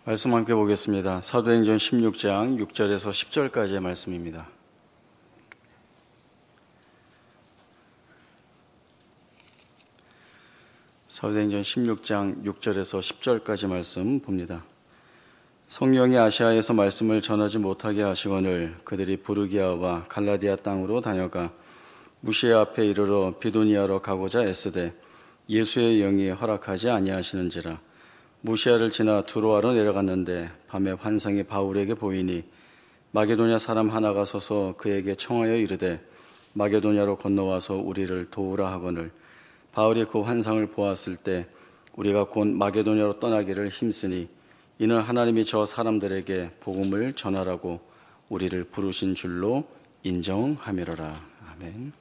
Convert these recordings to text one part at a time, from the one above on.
말씀 함께 보겠습니다. 사도행전 16장 6절에서 10절까지의 말씀입니다. 사도행전 16장 6절에서 10절까지 말씀 봅니다. 성령이 아시아에서 말씀을 전하지 못하게 하시거늘 그들이 부르기아와 갈라디아 땅으로 다녀가 무시아 앞에 이르러 비도니아로 가고자 애쓰되 예수의 영이 허락하지 아니하시는지라. 무시아를 지나 두로아로 내려갔는데 밤에 환상이 바울에게 보이니 마게도냐 사람 하나가 서서 그에게 청하여 이르되 마게도냐로 건너와서 우리를 도우라 하거늘 바울이 그 환상을 보았을 때 우리가 곧 마게도냐로 떠나기를 힘쓰니 이는 하나님이 저 사람들에게 복음을 전하라고 우리를 부르신 줄로 인정함이로라. 아멘.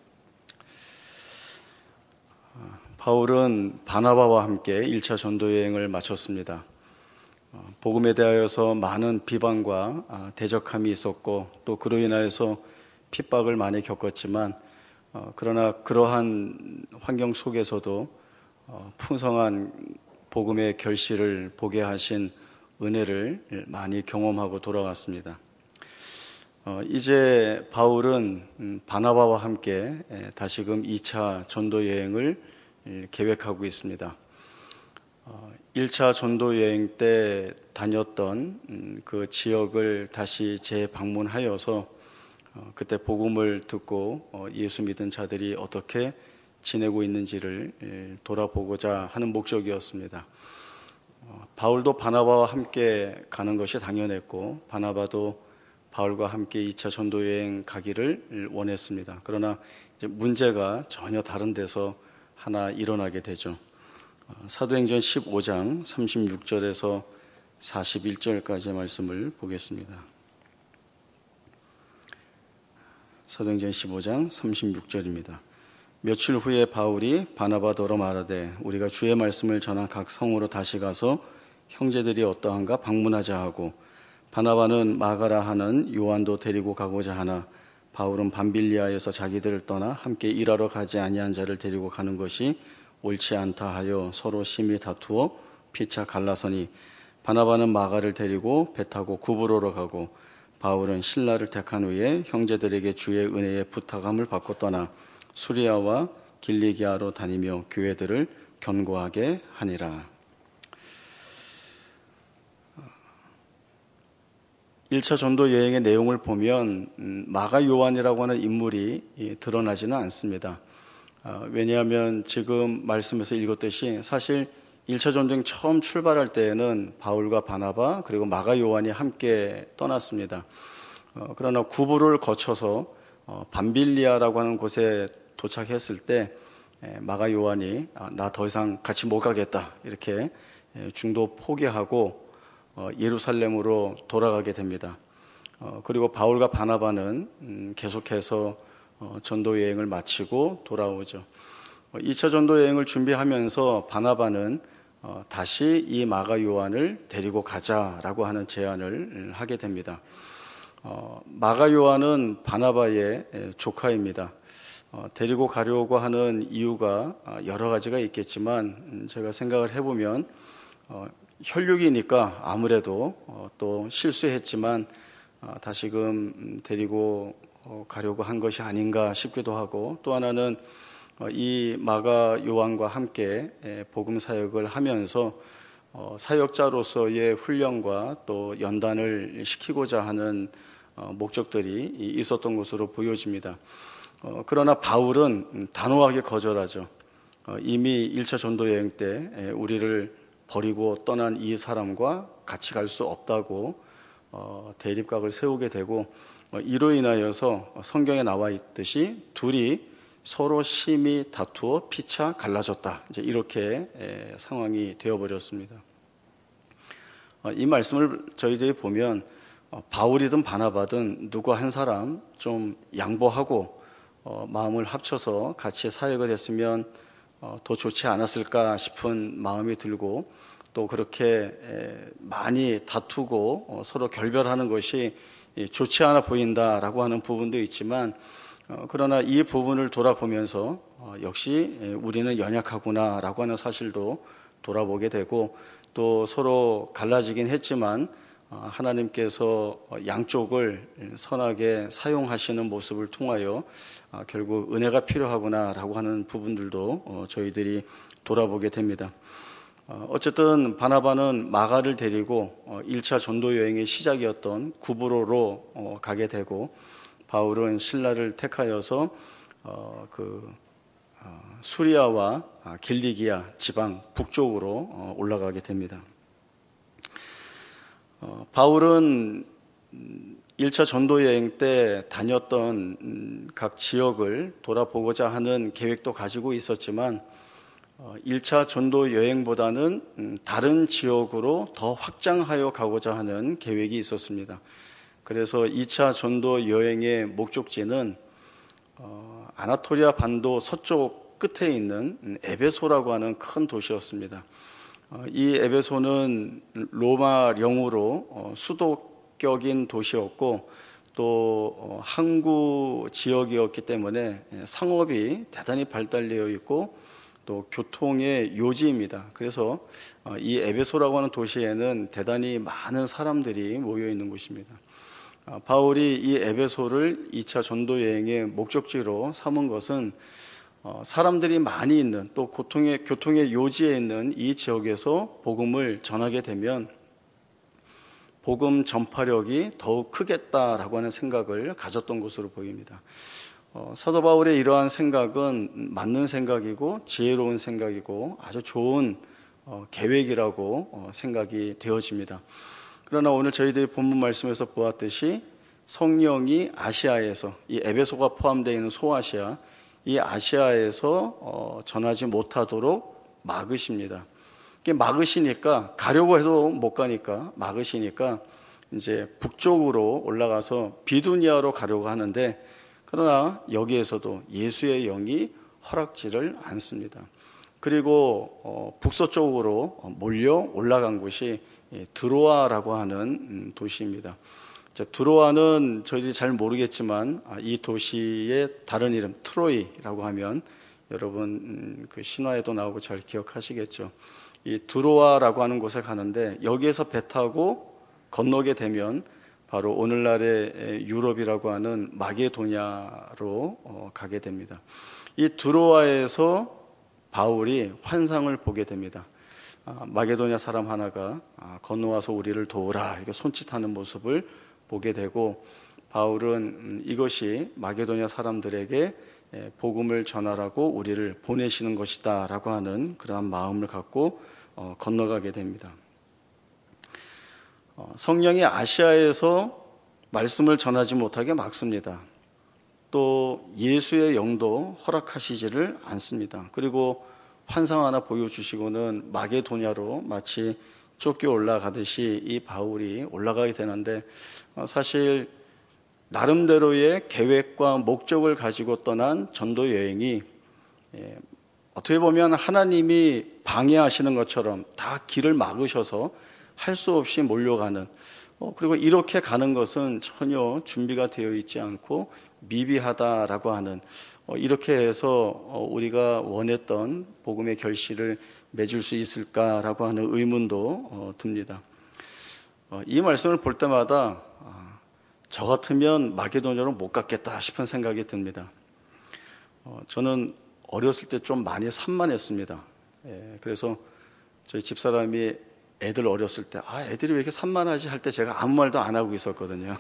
바울은 바나바와 함께 1차 전도 여행을 마쳤습니다. 복음에 대하여서 많은 비방과 대적함이 있었고 또 그로 인하여서 핍박을 많이 겪었지만 그러나 그러한 환경 속에서도 풍성한 복음의 결실을 보게 하신 은혜를 많이 경험하고 돌아왔습니다. 이제 바울은 바나바와 함께 다시금 2차 전도 여행을 계획하고 있습니다. 1차 전도 여행 때 다녔던 그 지역을 다시 재방문하여서 그때 복음을 듣고 예수 믿은 자들이 어떻게 지내고 있는지를 돌아보고자 하는 목적이었습니다. 바울도 바나바와 함께 가는 것이 당연했고 바나바도 바울과 함께 2차 전도 여행 가기를 원했습니다. 그러나 이제 문제가 전혀 다른 데서 하나 일어나게 되죠. 사도행전 15장 36절에서 41절까지의 말씀을 보겠습니다. 사도행전 15장 36절입니다. 며칠 후에 바울이 바나바더러 말하되 우리가 주의 말씀을 전한 각 성으로 다시 가서 형제들이 어떠한가 방문하자 하고 바나바는 마가라 하는 요한도 데리고 가고자 하나 바울은 밤빌리아에서 자기들을 떠나 함께 일하러 가지 아니한 자를 데리고 가는 것이 옳지 않다 하여 서로 심히 다투어 피차 갈라서니 바나바는 마가를 데리고 배 타고 구브로로 가고 바울은 실라를 택한 후에 형제들에게 주의 은혜의 부탁함을 받고 떠나 수리아와 길리기아로 다니며 교회들을 견고하게 하니라. 1차 전도 여행의 내용을 보면 마가 요한이라고 하는 인물이 드러나지는 않습니다. 왜냐하면 지금 말씀에서 읽었듯이 사실 1차 전도 여행 처음 출발할 때에는 바울과 바나바 그리고 마가 요한이 함께 떠났습니다. 그러나 구브로를 거쳐서 밤빌리아라고 하는 곳에 도착했을 때 마가 요한이 나 더 이상 같이 못 가겠다 이렇게 중도 포기하고 예루살렘으로 돌아가게 됩니다. 그리고 바울과 바나바는 계속해서 전도 여행을 마치고 돌아오죠. 2차 전도 여행을 준비하면서 바나바는 다시 이 마가 요한을 데리고 가자라고 하는 제안을 하게 됩니다. 마가 요한은 바나바의 조카입니다. 데리고 가려고 하는 이유가 여러 가지가 있겠지만 제가 생각을 해보면 혈육이니까 아무래도 또 실수했지만 다시금 데리고 가려고 한 것이 아닌가 싶기도 하고 또 하나는 이 마가 요한과 함께 복음 사역을 하면서 사역자로서의 훈련과 또 연단을 시키고자 하는 목적들이 있었던 것으로 보여집니다. 그러나 바울은 단호하게 거절하죠. 이미 1차 전도 여행 때 우리를 버리고 떠난 이 사람과 같이 갈 수 없다고 대립각을 세우게 되고 이로 인하여서 성경에 나와 있듯이 둘이 서로 심히 다투어 피차 갈라졌다. 이제 이렇게 상황이 되어버렸습니다. 이 말씀을 저희들이 보면 바울이든 바나바든 누구 한 사람 좀 양보하고 마음을 합쳐서 같이 사역을 했으면 더 좋지 않았을까 싶은 마음이 들고 또 그렇게 많이 다투고 서로 결별하는 것이 좋지 않아 보인다라고 하는 부분도 있지만 그러나 이 부분을 돌아보면서 역시 우리는 연약하구나라고 하는 사실도 돌아보게 되고 또 서로 갈라지긴 했지만 하나님께서 양쪽을 선하게 사용하시는 모습을 통하여 결국 은혜가 필요하구나라고 하는 부분들도 저희들이 돌아보게 됩니다. 어쨌든 바나바는 마가를 데리고 1차 전도 여행의 시작이었던 구브로로 가게 되고 바울은 실라를 택하여서 수리아와 길리기아 지방 북쪽으로 올라가게 됩니다. 바울은 1차 전도 여행 때 다녔던 각 지역을 돌아보고자 하는 계획도 가지고 있었지만 1차 전도 여행보다는 다른 지역으로 더 확장하여 가고자 하는 계획이 있었습니다. 그래서 2차 전도 여행의 목적지는 아나토리아 반도 서쪽 끝에 있는 에베소라고 하는 큰 도시였습니다. 이 에베소는 로마령으로 수도격인 도시였고 또 항구 지역이었기 때문에 상업이 대단히 발달되어 있고 또 교통의 요지입니다. 그래서 이 에베소라고 하는 도시에는 대단히 많은 사람들이 모여 있는 곳입니다. 바울이 이 에베소를 2차 전도 여행의 목적지로 삼은 것은 사람들이 많이 있는 또 교통의 요지에 있는 이 지역에서 복음을 전하게 되면 복음 전파력이 더욱 크겠다라고 하는 생각을 가졌던 것으로 보입니다. 사도 바울의 이러한 생각은 맞는 생각이고 지혜로운 생각이고 아주 좋은 계획이라고 생각이 되어집니다. 그러나 오늘 저희들이 본문 말씀에서 보았듯이 성령이 아시아에서 이 에베소가 포함되어 있는 소아시아 이 아시아에서 전하지 못하도록 막으십니다. 이게 막으시니까 가려고 해도 못 가니까 막으시니까 이제 북쪽으로 올라가서 비두니아로 가려고 하는데 그러나 여기에서도 예수의 영이 허락지를 않습니다. 그리고 북서쪽으로 몰려 올라간 곳이 드로아라고 하는 도시입니다. 드로아는 저희들이 잘 모르겠지만 이 도시의 다른 이름 트로이라고 하면 여러분 그 신화에도 나오고 잘 기억하시겠죠. 이 드로아라고 하는 곳에 가는데 여기에서 배 타고 건너게 되면 바로 오늘날의 유럽이라고 하는 마게도냐로 가게 됩니다. 이 드로아에서 바울이 환상을 보게 됩니다. 마게도냐 사람 하나가 건너와서 우리를 도우라 이렇게 손짓하는 모습을 보게 되고 바울은 이것이 마게도냐 사람들에게 복음을 전하라고 우리를 보내시는 것이다 라고 하는 그러한 마음을 갖고 건너가게 됩니다. 성령이 아시아에서 말씀을 전하지 못하게 막습니다. 또 예수의 영도 허락하시지를 않습니다. 그리고 환상 하나 보여주시고는 마게도냐로 마치 쫓겨 올라가듯이 이 바울이 올라가게 되는데 사실 나름대로의 계획과 목적을 가지고 떠난 전도 여행이 어떻게 보면 하나님이 방해하시는 것처럼 다 길을 막으셔서 할 수 없이 몰려가는 그리고 이렇게 가는 것은 전혀 준비가 되어 있지 않고 미비하다라고 하는 이렇게 해서 우리가 원했던 복음의 결실을 맺을 수 있을까라고 하는 의문도 듭니다. 이 말씀을 볼 때마다 저 같으면 마게도냐로 못 갔겠다 싶은 생각이 듭니다. 저는 어렸을 때 좀 많이 산만했습니다. 그래서 저희 집사람이 애들 어렸을 때 애들이 왜 이렇게 산만하지 할 때 제가 아무 말도 안 하고 있었거든요.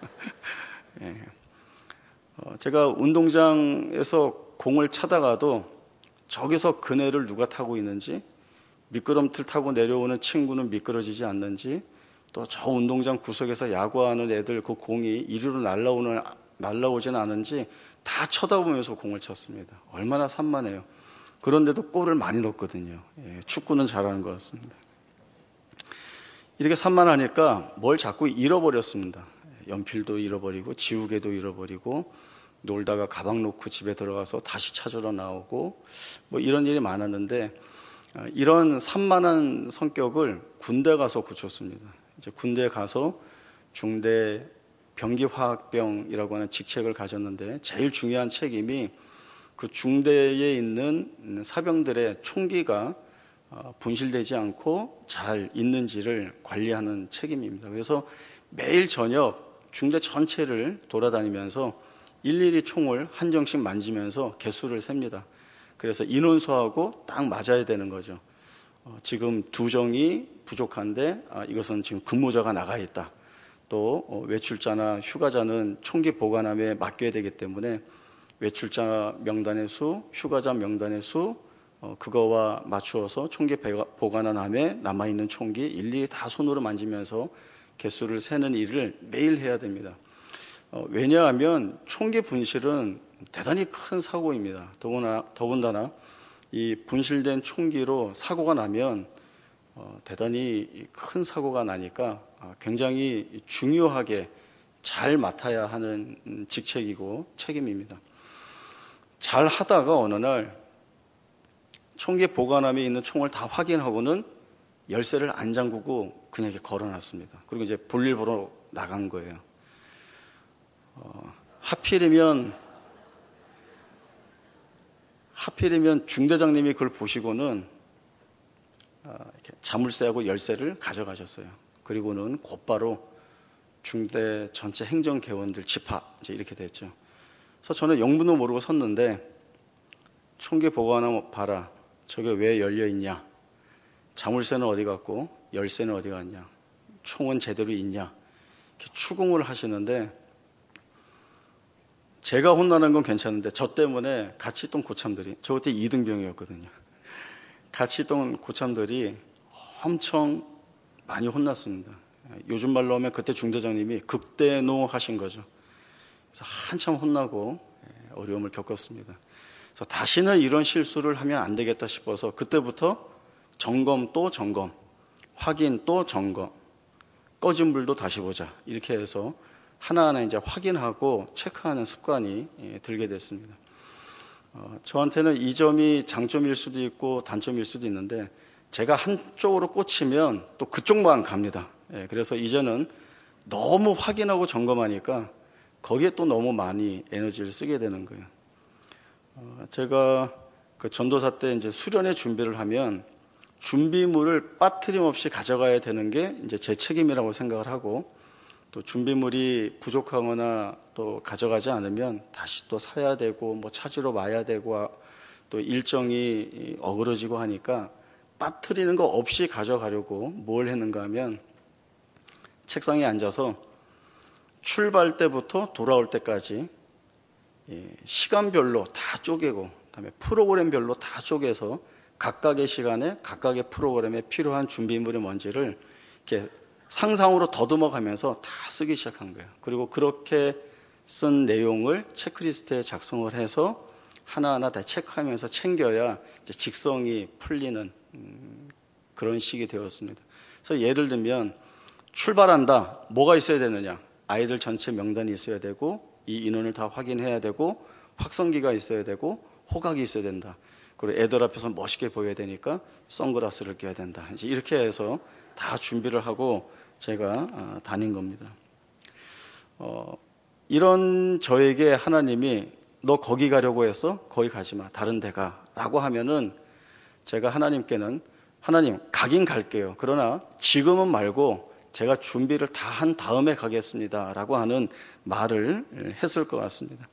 제가 운동장에서 공을 차다가도 저기서 그네를 누가 타고 있는지 미끄럼틀 타고 내려오는 친구는 미끄러지지 않는지 또 저 운동장 구석에서 야구하는 애들 그 공이 이리로 날라오지는 않은지 다 쳐다보면서 공을 쳤습니다. 얼마나 산만해요. 그런데도 골을 많이 넣었거든요. 축구는 잘하는 것 같습니다. 이렇게 산만하니까 뭘 자꾸 잃어버렸습니다. 연필도 잃어버리고 지우개도 잃어버리고 놀다가 가방 놓고 집에 들어가서 다시 찾으러 나오고 뭐 이런 일이 많았는데 이런 산만한 성격을 군대 가서 고쳤습니다. 이제 군대 가서 중대 병기화학병이라고 하는 직책을 가졌는데 제일 중요한 책임이 그 중대에 있는 사병들의 총기가 분실되지 않고 잘 있는지를 관리하는 책임입니다. 그래서 매일 저녁 중대 전체를 돌아다니면서 일일이 총을 한 정씩 만지면서 개수를 셉니다. 그래서 인원수하고 딱 맞아야 되는 거죠. 지금 2정이 부족한데 이것은 지금 근무자가 나가 있다. 또 외출자나 휴가자는 총기 보관함에 맡겨야 되기 때문에 외출자 명단의 수, 휴가자 명단의 수, 그거와 맞추어서 총기 보관함에 남아있는 총기 일일이 다 손으로 만지면서 개수를 세는 일을 매일 해야 됩니다. 왜냐하면 총기 분실은 대단히 큰 사고입니다. 더군다나 이 분실된 총기로 사고가 나면 대단히 큰 사고가 나니까 굉장히 중요하게 잘 맡아야 하는 직책이고 책임입니다. 잘 하다가 어느 날 총기 보관함에 있는 총을 다 확인하고는 열쇠를 안 잠그고 그냥 이렇게 걸어놨습니다. 그리고 이제 볼일 보러 나간 거예요. 하필이면 중대장님이 그걸 보시고는 이렇게 자물쇠하고 열쇠를 가져가셨어요. 그리고는 곧바로 중대 전체 행정개원들 집합 이제 이렇게 됐죠. 그래서 저는 영문도 모르고 섰는데 총기 보관함 봐라. 저게 왜 열려 있냐? 자물쇠는 어디 갔고 열쇠는 어디 갔냐? 총은 제대로 있냐? 이렇게 추궁을 하시는데 제가 혼나는 건 괜찮은데 저 때문에 같이 있던 고참들이, 저 그때 2등병이었거든요. 같이 있던 고참들이 엄청 많이 혼났습니다. 요즘 말로 하면 그때 중대장님이 극대노 하신 거죠. 그래서 한참 혼나고 어려움을 겪었습니다. 그래서 다시는 이런 실수를 하면 안 되겠다 싶어서 그때부터 점검 또 점검, 확인 또 점검, 꺼진 불도 다시 보자 이렇게 해서 하나하나 이제 확인하고 체크하는 습관이 들게 됐습니다. 저한테는 이 점이 장점일 수도 있고 단점일 수도 있는데 제가 한쪽으로 꽂히면 또 그쪽만 갑니다. 그래서 이제는 너무 확인하고 점검하니까 거기에 또 너무 많이 에너지를 쓰게 되는 거예요. 제가 그 전도사 때 이제 수련회 준비를 하면 준비물을 빠트림 없이 가져가야 되는 게 이제 제 책임이라고 생각을 하고 또 준비물이 부족하거나 또 가져가지 않으면 다시 또 사야 되고 뭐 찾으러 와야 되고 또 일정이 어그러지고 하니까 빠뜨리는 거 없이 가져가려고 뭘 했는가 하면 책상에 앉아서 출발 때부터 돌아올 때까지 시간별로 다 쪼개고 그다음에 프로그램별로 다 쪼개서 각각의 시간에 각각의 프로그램에 필요한 준비물이 뭔지를 이렇게 상상으로 더듬어 가면서 다 쓰기 시작한 거예요. 그리고 그렇게 쓴 내용을 체크리스트에 작성을 해서 하나하나 다 체크하면서 챙겨야 이제 직성이 풀리는 그런 식이 되었습니다. 그래서 예를 들면 출발한다. 뭐가 있어야 되느냐? 아이들 전체 명단이 있어야 되고 이 인원을 다 확인해야 되고 확성기가 있어야 되고 호각이 있어야 된다. 그리고 애들 앞에서 멋있게 보여야 되니까 선글라스를 껴야 된다. 이제 이렇게 해서 다 준비를 하고 제가 다닌 겁니다. 이런 저에게 하나님이 너 거기 가려고 했어? 거기 가지 마. 다른 데 가. 라고 하면은 제가 하나님께는 하나님 가긴 갈게요. 그러나 지금은 말고 제가 준비를 다 한 다음에 가겠습니다. 라고 하는 말을 했을 것 같습니다.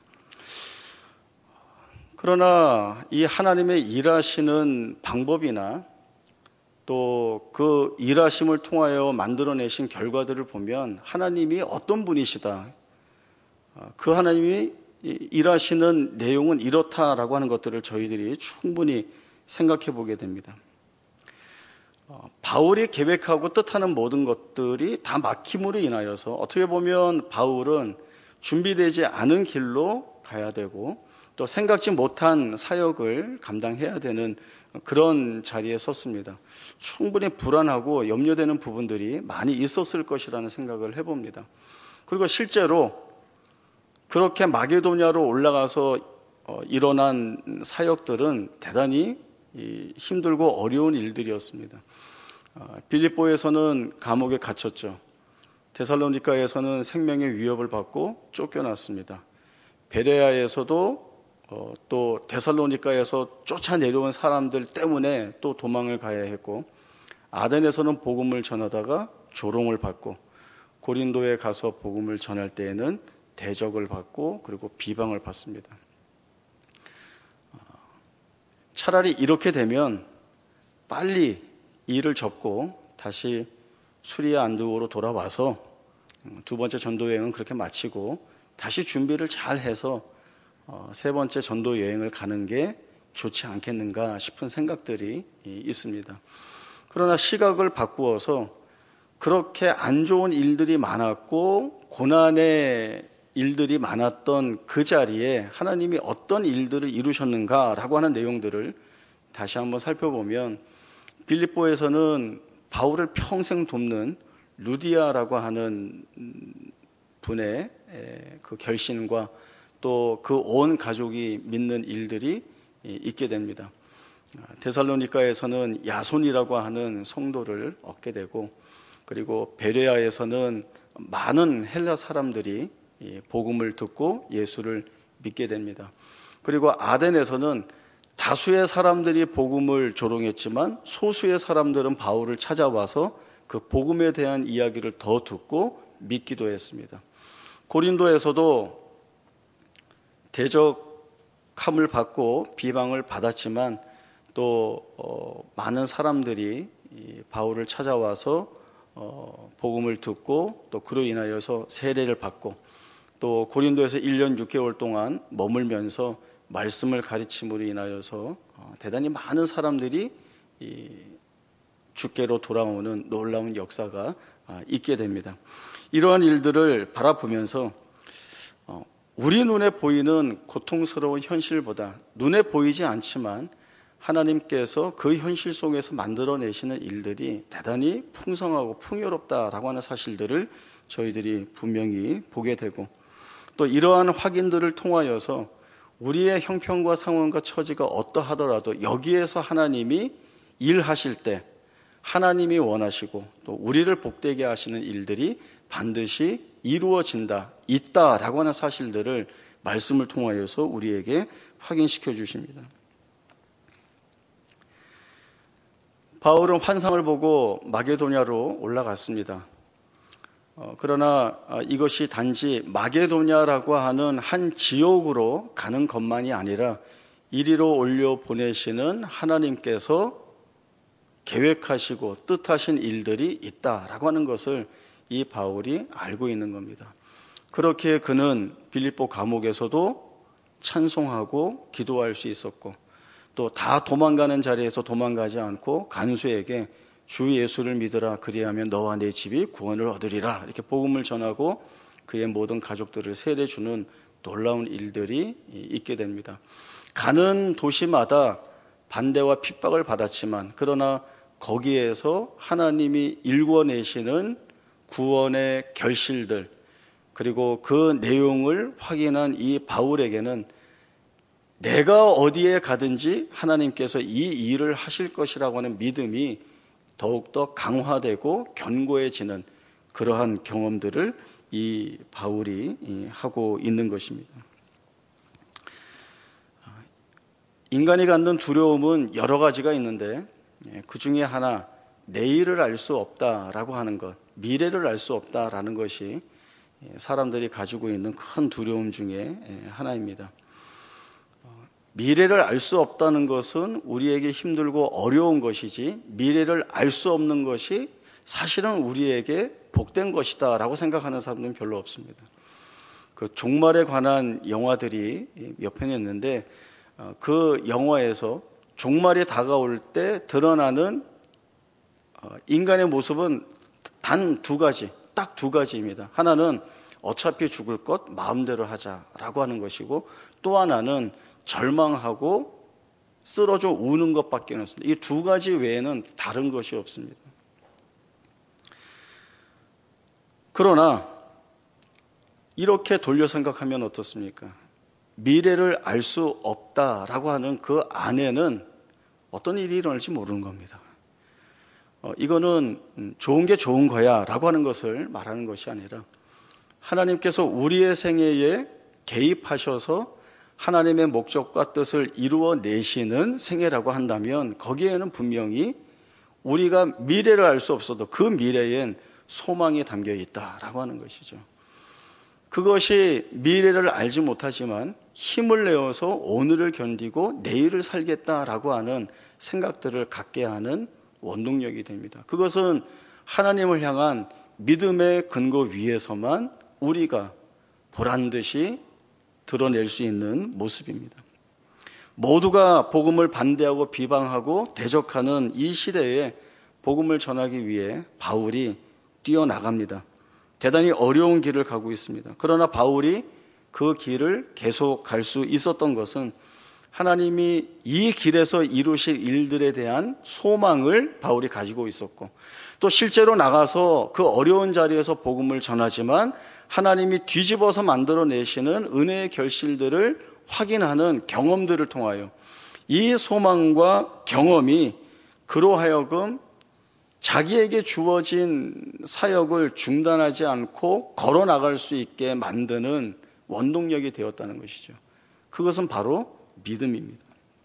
그러나 이 하나님의 일하시는 방법이나 또 그 일하심을 통하여 만들어내신 결과들을 보면 하나님이 어떤 분이시다. 그 하나님이 일하시는 내용은 이렇다라고 하는 것들을 저희들이 충분히 생각해 보게 됩니다. 바울이 계획하고 뜻하는 모든 것들이 다 막힘으로 인하여서 어떻게 보면 바울은 준비되지 않은 길로 가야 되고 또 생각지 못한 사역을 감당해야 되는 그런 자리에 섰습니다. 충분히 불안하고 염려되는 부분들이 많이 있었을 것이라는 생각을 해봅니다. 그리고 실제로 그렇게 마게도냐로 올라가서 일어난 사역들은 대단히 힘들고 어려운 일들이었습니다. 빌립보에서는 감옥에 갇혔죠. 데살로니가에서는 생명의 위협을 받고 쫓겨났습니다. 베레아에서도 또 데살로니가에서 쫓아 내려온 사람들 때문에 또 도망을 가야 했고, 아덴에서는 복음을 전하다가 조롱을 받고, 고린도에 가서 복음을 전할 때에는 대적을 받고 그리고 비방을 받습니다. 차라리 이렇게 되면 빨리 일을 접고 다시 수리아 안디옥으로 돌아와서 두 번째 전도 여행은 그렇게 마치고 다시 준비를 잘 해서 세 번째 전도 여행을 가는 게 좋지 않겠는가 싶은 생각들이 있습니다. 그러나 시각을 바꾸어서 그렇게 안 좋은 일들이 많았고 고난의 일들이 많았던 그 자리에 하나님이 어떤 일들을 이루셨는가라고 하는 내용들을 다시 한번 살펴보면, 빌립보에서는 바울을 평생 돕는 루디아라고 하는 분의 그 결신과 또 그 온 가족이 믿는 일들이 있게 됩니다. 데살로니가에서는 야손이라고 하는 성도를 얻게 되고, 그리고 베레아에서는 많은 헬라 사람들이 복음을 듣고 예수를 믿게 됩니다. 그리고 아덴에서는 다수의 사람들이 복음을 조롱했지만 소수의 사람들은 바울을 찾아와서 그 복음에 대한 이야기를 더 듣고 믿기도 했습니다. 고린도에서도 대적함을 받고 비방을 받았지만 또 많은 사람들이 바울을 찾아와서 복음을 듣고 또 그로 인하여서 세례를 받고, 또 고린도에서 1년 6개월 동안 머물면서 말씀을 가르침으로 인하여서 대단히 많은 사람들이 주께로 돌아오는 놀라운 역사가 있게 됩니다. 이러한 일들을 바라보면서 우리 눈에 보이는 고통스러운 현실보다 눈에 보이지 않지만 하나님께서 그 현실 속에서 만들어내시는 일들이 대단히 풍성하고 풍요롭다라고 하는 사실들을 저희들이 분명히 보게 되고, 또 이러한 확인들을 통하여서 우리의 형편과 상황과 처지가 어떠하더라도 여기에서 하나님이 일하실 때 하나님이 원하시고 또 우리를 복되게 하시는 일들이 반드시 이루어진다, 있다라고 하는 사실들을 말씀을 통하여서 우리에게 확인시켜 주십니다. 바울은 환상을 보고 마게도냐로 올라갔습니다. 그러나 이것이 단지 마게도냐라고 하는 한 지역으로 가는 것만이 아니라 이리로 올려 보내시는 하나님께서 계획하시고 뜻하신 일들이 있다라고 하는 것을 이 바울이 알고 있는 겁니다. 그렇게 그는 빌립보 감옥에서도 찬송하고 기도할 수 있었고, 또 다 도망가는 자리에서 도망가지 않고 간수에게 주 예수를 믿으라, 그리하면 너와 내 집이 구원을 얻으리라, 이렇게 복음을 전하고 그의 모든 가족들을 세례 주는 놀라운 일들이 있게 됩니다. 가는 도시마다 반대와 핍박을 받았지만 그러나 거기에서 하나님이 일궈내시는 구원의 결실들, 그리고 그 내용을 확인한 이 바울에게는 내가 어디에 가든지 하나님께서 이 일을 하실 것이라고 하는 믿음이 더욱더 강화되고 견고해지는 그러한 경험들을 이 바울이 하고 있는 것입니다. 인간이 갖는 두려움은 여러 가지가 있는데 그 중에 하나, 내일을 알 수 없다라고 하는 것, 미래를 알 수 없다라는 것이 사람들이 가지고 있는 큰 두려움 중에 하나입니다. 미래를 알 수 없다는 것은 우리에게 힘들고 어려운 것이지, 미래를 알 수 없는 것이 사실은 우리에게 복된 것이다 라고 생각하는 사람들은 별로 없습니다. 그 종말에 관한 영화들이 몇 편이 있는데 그 영화에서 종말이 다가올 때 드러나는 인간의 모습은 단 두 가지, 딱 두 가지입니다. 하나는 어차피 죽을 것 마음대로 하자라고 하는 것이고, 또 하나는 절망하고 쓰러져 우는 것밖에 없습니다. 이 두 가지 외에는 다른 것이 없습니다. 그러나 이렇게 돌려 생각하면 어떻습니까? 미래를 알 수 없다라고 하는 그 안에는 어떤 일이 일어날지 모르는 겁니다. 이거는 좋은 게 좋은 거야 라고 하는 것을 말하는 것이 아니라, 하나님께서 우리의 생애에 개입하셔서 하나님의 목적과 뜻을 이루어내시는 생애라고 한다면 거기에는 분명히 우리가 미래를 알 수 없어도 그 미래엔 소망이 담겨 있다라고 하는 것이죠. 그것이 미래를 알지 못하지만 힘을 내어서 오늘을 견디고 내일을 살겠다라고 하는 생각들을 갖게 하는 원동력이 됩니다. 그것은 하나님을 향한 믿음의 근거 위에서만 우리가 보란듯이 드러낼 수 있는 모습입니다. 모두가 복음을 반대하고 비방하고 대적하는 이 시대에 복음을 전하기 위해 바울이 뛰어나갑니다. 대단히 어려운 길을 가고 있습니다. 그러나 바울이 그 길을 계속 갈 수 있었던 것은 하나님이 이 길에서 이루실 일들에 대한 소망을 바울이 가지고 있었고, 또 실제로 나가서 그 어려운 자리에서 복음을 전하지만 하나님이 뒤집어서 만들어내시는 은혜의 결실들을 확인하는 경험들을 통하여 이 소망과 경험이 그로 하여금 자기에게 주어진 사역을 중단하지 않고 걸어나갈 수 있게 만드는 원동력이 되었다는 것이죠. 그것은 바로 믿음입니다.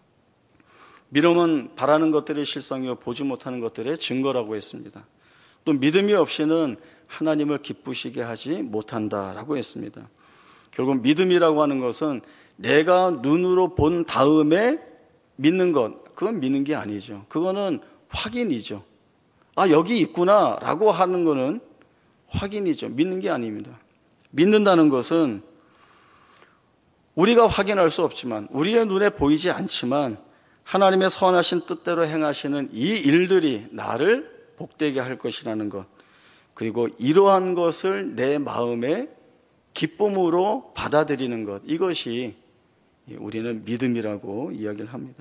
믿음은 바라는 것들의 실상이요 보지 못하는 것들의 증거라고 했습니다. 또 믿음이 없이는 하나님을 기쁘시게 하지 못한다라고 했습니다. 결국 믿음이라고 하는 것은 내가 눈으로 본 다음에 믿는 것, 그건 믿는 게 아니죠. 그거는 확인이죠. 아, 여기 있구나 라고 하는 거는 확인이죠. 믿는 게 아닙니다. 믿는다는 것은 우리가 확인할 수 없지만, 우리의 눈에 보이지 않지만 하나님의 선하신 뜻대로 행하시는 이 일들이 나를 복되게 할 것이라는 것, 그리고 이러한 것을 내 마음에 기쁨으로 받아들이는 것, 이것이 우리는 믿음이라고 이야기를 합니다.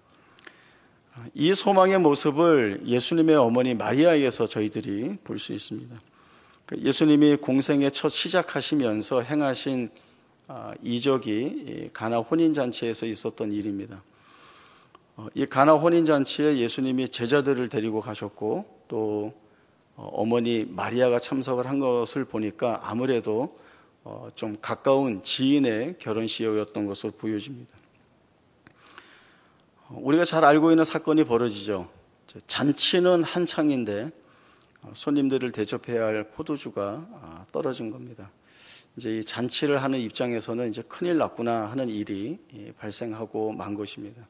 이 소망의 모습을 예수님의 어머니 마리아에게서 저희들이 볼 수 있습니다. 예수님이 공생의 첫 시작하시면서 행하신 이적이 가나 혼인잔치에서 있었던 일입니다. 이 가나 혼인잔치에 예수님이 제자들을 데리고 가셨고, 또 어머니 마리아가 참석을 한 것을 보니까 아무래도 좀 가까운 지인의 결혼식이었던 것으로 보여집니다. 우리가 잘 알고 있는 사건이 벌어지죠. 잔치는 한창인데 손님들을 대접해야 할 포도주가 떨어진 겁니다. 이제 이 잔치를 하는 입장에서는 이제 큰일 났구나 하는 일이 발생하고 만 것입니다.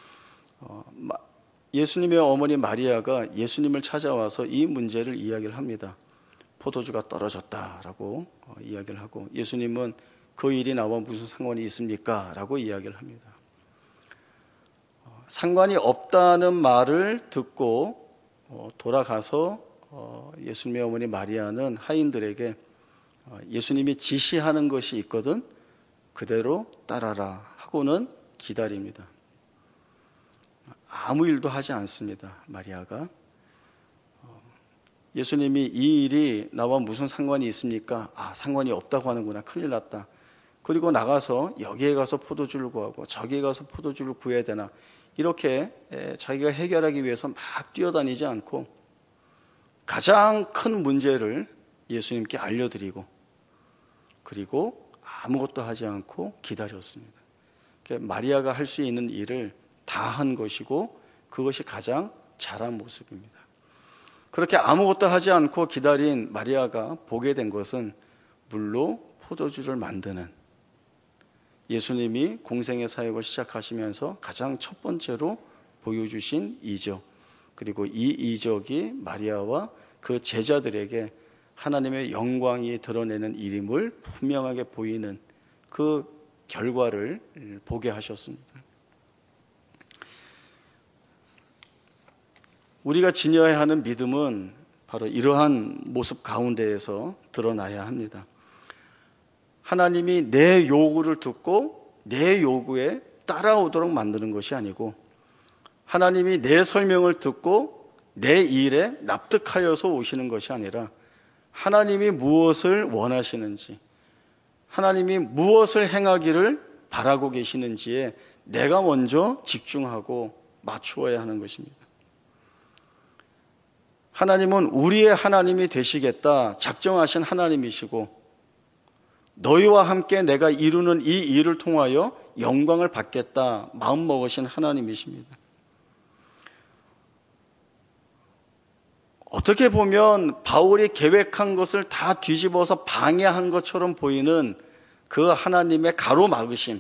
예수님의 어머니 마리아가 예수님을 찾아와서 이 문제를 이야기를 합니다. 포도주가 떨어졌다라고 이야기를 하고, 예수님은 그 일이 나와 무슨 상관이 있습니까? 라고 이야기를 합니다. 상관이 없다는 말을 듣고 돌아가서 예수님의 어머니 마리아는 하인들에게 예수님이 지시하는 것이 있거든 그대로 따라라 하고는 기다립니다. 아무 일도 하지 않습니다. 마리아가. 예수님이 이 일이 나와 무슨 상관이 있습니까? 아, 상관이 없다고 하는구나. 큰일 났다. 그리고 나가서 여기에 가서 포도주를 구하고 저기에 가서 포도주를 구해야 되나, 이렇게 자기가 해결하기 위해서 막 뛰어다니지 않고 가장 큰 문제를 예수님께 알려드리고, 그리고 아무것도 하지 않고 기다렸습니다. 마리아가 할 수 있는 일을 다 한 것이고, 그것이 가장 잘한 모습입니다. 그렇게 아무것도 하지 않고 기다린 마리아가 보게 된 것은 물로 포도주를 만드는, 예수님이 공생의 사역을 시작하시면서 가장 첫 번째로 보여주신 이적, 그리고 이 이적이 마리아와 그 제자들에게 하나님의 영광이 드러내는 일임을 분명하게 보이는 그 결과를 보게 하셨습니다. 우리가 지녀야 하는 믿음은 바로 이러한 모습 가운데에서 드러나야 합니다. 하나님이 내 요구를 듣고 내 요구에 따라오도록 만드는 것이 아니고, 하나님이 내 설명을 듣고 내 일에 납득하여서 오시는 것이 아니라, 하나님이 무엇을 원하시는지, 하나님이 무엇을 행하기를 바라고 계시는지에 내가 먼저 집중하고 맞추어야 하는 것입니다. 하나님은 우리의 하나님이 되시겠다 작정하신 하나님이시고, 너희와 함께 내가 이루는 이 일을 통하여 영광을 받겠다 마음먹으신 하나님이십니다. 어떻게 보면 바울이 계획한 것을 다 뒤집어서 방해한 것처럼 보이는 그 하나님의 가로막으심,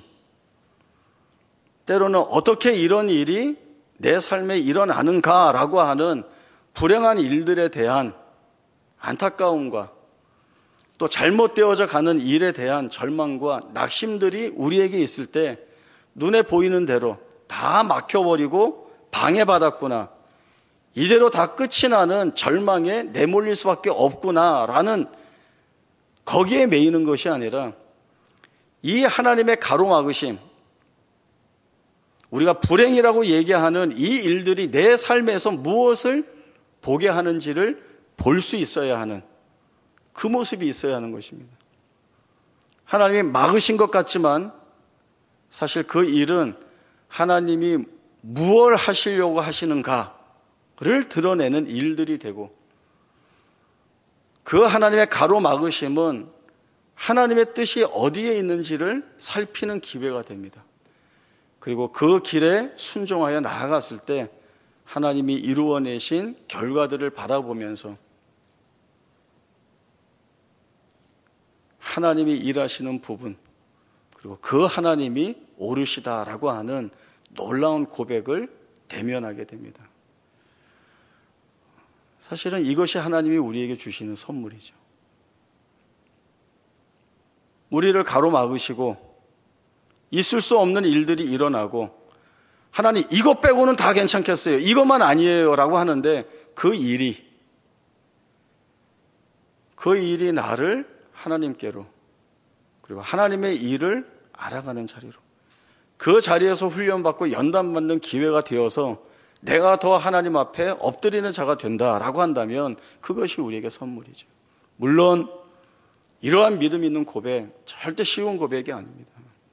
때로는 어떻게 이런 일이 내 삶에 일어나는가라고 하는 불행한 일들에 대한 안타까움과 또 잘못되어져 가는 일에 대한 절망과 낙심들이 우리에게 있을 때 눈에 보이는 대로 다 막혀버리고 방해받았구나, 이대로 다 끝이 나는 절망에 내몰릴 수밖에 없구나라는, 거기에 매이는 것이 아니라 이 하나님의 가로막으심, 우리가 불행이라고 얘기하는 이 일들이 내 삶에서 무엇을 보게 하는지를 볼 수 있어야 하는 그 모습이 있어야 하는 것입니다. 하나님이 막으신 것 같지만 사실 그 일은 하나님이 무엇을 하시려고 하시는가를 드러내는 일들이 되고, 그 하나님의 가로막으심은 하나님의 뜻이 어디에 있는지를 살피는 기회가 됩니다. 그리고 그 길에 순종하여 나아갔을 때 하나님이 이루어내신 결과들을 바라보면서 하나님이 일하시는 부분, 그리고 그 하나님이 오르시다라고 하는 놀라운 고백을 대면하게 됩니다. 사실은 이것이 하나님이 우리에게 주시는 선물이죠. 우리를 가로막으시고 있을 수 없는 일들이 일어나고, 하나님 이것 빼고는 다 괜찮겠어요, 이것만 아니에요 라고 하는데 그 일이 나를 하나님께로, 그리고 하나님의 일을 알아가는 자리로, 그 자리에서 훈련받고 연단받는 기회가 되어서 내가 더 하나님 앞에 엎드리는 자가 된다라고 한다면 그것이 우리에게 선물이죠. 물론 이러한 믿음 있는 고백, 절대 쉬운 고백이 아닙니다.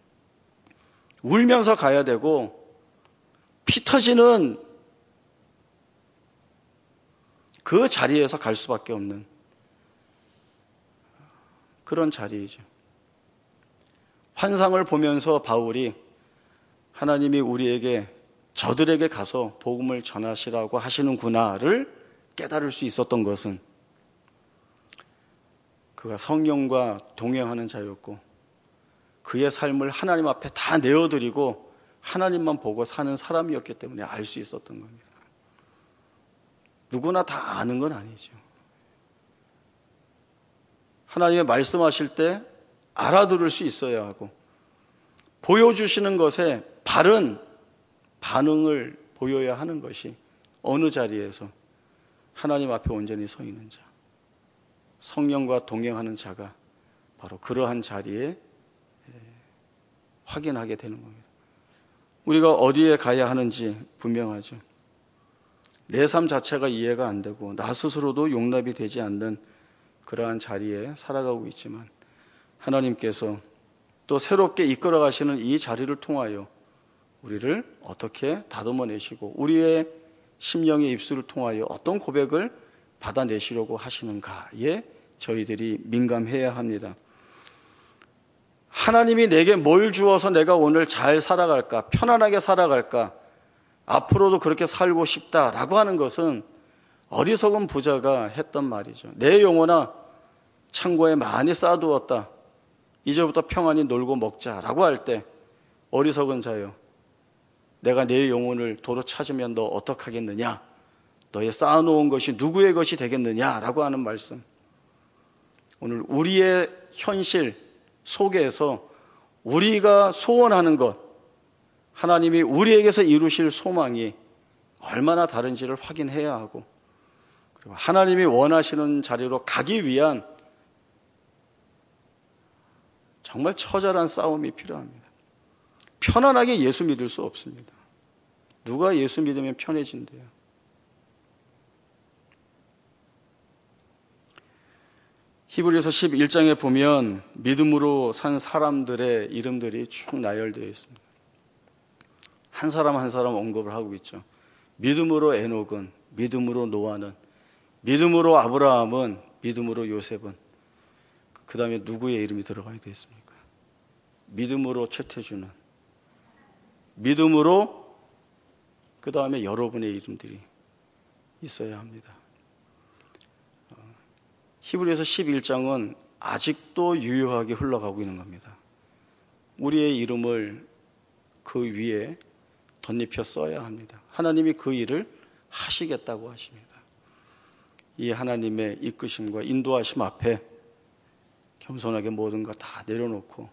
울면서 가야 되고 피 터지는 그 자리에서 갈 수밖에 없는 그런 자리이죠. 환상을 보면서 바울이 하나님이 우리에게, 저들에게 가서 복음을 전하시라고 하시는구나를 깨달을 수 있었던 것은 그가 성령과 동행하는 자였고, 그의 삶을 하나님 앞에 다 내어드리고 하나님만 보고 사는 사람이었기 때문에 알 수 있었던 겁니다. 누구나 다 아는 건 아니죠. 하나님의 말씀하실 때 알아들을 수 있어야 하고, 보여주시는 것에 바른 반응을 보여야 하는 것이 어느 자리에서 하나님 앞에 온전히 서 있는 자, 성령과 동행하는 자가 바로 그러한 자리에 확인하게 되는 겁니다. 우리가 어디에 가야 하는지 분명하죠. 내 삶 자체가 이해가 안 되고 나 스스로도 용납이 되지 않는 그러한 자리에 살아가고 있지만, 하나님께서 또 새롭게 이끌어 가시는 이 자리를 통하여 우리를 어떻게 다듬어내시고 우리의 심령의 입술을 통하여 어떤 고백을 받아내시려고 하시는가에 저희들이 민감해야 합니다. 하나님이 내게 뭘 주어서 내가 오늘 잘 살아갈까, 편안하게 살아갈까, 앞으로도 그렇게 살고 싶다라고 하는 것은 어리석은 부자가 했던 말이죠. 내 영혼아, 창고에 많이 쌓아두었다, 이제부터 평안히 놀고 먹자라고 할 때, 어리석은 자여, 내가 내 영혼을 도로 찾으면 너 어떡하겠느냐, 너의 쌓아놓은 것이 누구의 것이 되겠느냐라고 하는 말씀. 오늘 우리의 현실 속에서 우리가 소원하는 것, 하나님이 우리에게서 이루실 소망이 얼마나 다른지를 확인해야 하고, 그리고 하나님이 원하시는 자리로 가기 위한 정말 처절한 싸움이 필요합니다. 편안하게 예수 믿을 수 없습니다. 누가 예수 믿으면 편해진대요? 히브리서 11장에 보면 믿음으로 산 사람들의 이름들이 쭉 나열되어 있습니다. 한 사람 한 사람 언급을 하고 있죠. 믿음으로 에녹은, 믿음으로 노아는, 믿음으로 아브라함은, 믿음으로 요셉은, 그 다음에 누구의 이름이 들어가야 되겠습니까? 믿음으로 최태주는, 믿음으로 그 다음에 여러분의 이름들이 있어야 합니다. 히브리서 11장은 아직도 유효하게 흘러가고 있는 겁니다. 우리의 이름을 그 위에 덧입혀 써야 합니다. 하나님이 그 일을 하시겠다고 하십니다. 이 하나님의 이끄심과 인도하심 앞에 겸손하게 모든 것 다 내려놓고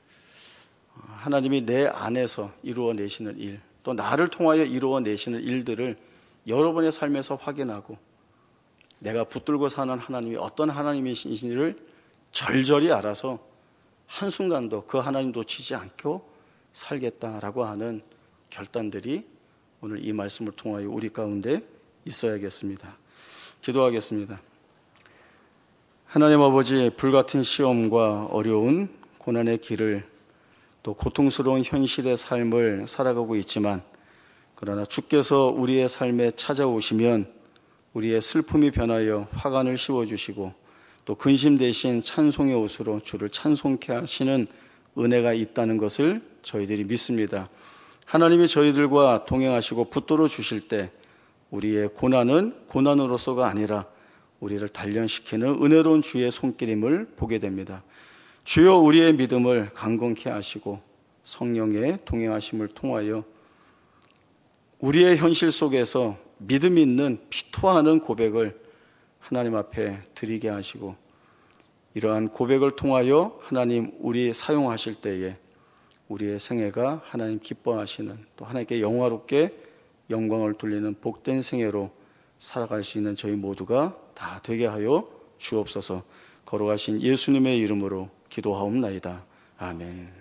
하나님이 내 안에서 이루어내시는 일, 또 나를 통하여 이루어내시는 일들을 여러분의 삶에서 확인하고 내가 붙들고 사는 하나님이 어떤 하나님이신지를 절절히 알아서 한순간도 그 하나님 놓치지 않고 살겠다라고 하는 결단들이 오늘 이 말씀을 통하여 우리 가운데 있어야겠습니다. 기도하겠습니다. 하나님 아버지, 불같은 시험과 어려운 고난의 길을 또 고통스러운 현실의 삶을 살아가고 있지만 그러나 주께서 우리의 삶에 찾아오시면 우리의 슬픔이 변하여 화관을 씌워주시고 또 근심 대신 찬송의 옷으로 주를 찬송케 하시는 은혜가 있다는 것을 저희들이 믿습니다. 하나님이 저희들과 동행하시고 붙들어 주실 때 우리의 고난은 고난으로서가 아니라 우리를 단련시키는 은혜로운 주의 손길임을 보게 됩니다. 주여 우리의 믿음을 강건케 하시고 성령의 동행하심을 통하여 우리의 현실 속에서 믿음 있는 피토하는 고백을 하나님 앞에 드리게 하시고 이러한 고백을 통하여 하나님 우리 사용하실 때에 우리의 생애가 하나님 기뻐하시는 또 하나님께 영화롭게 영광을 돌리는 복된 생애로 살아갈 수 있는 저희 모두가 다 되게 하여 주옵소서. 걸어가신 예수님의 이름으로 기도하옵나이다. 아멘.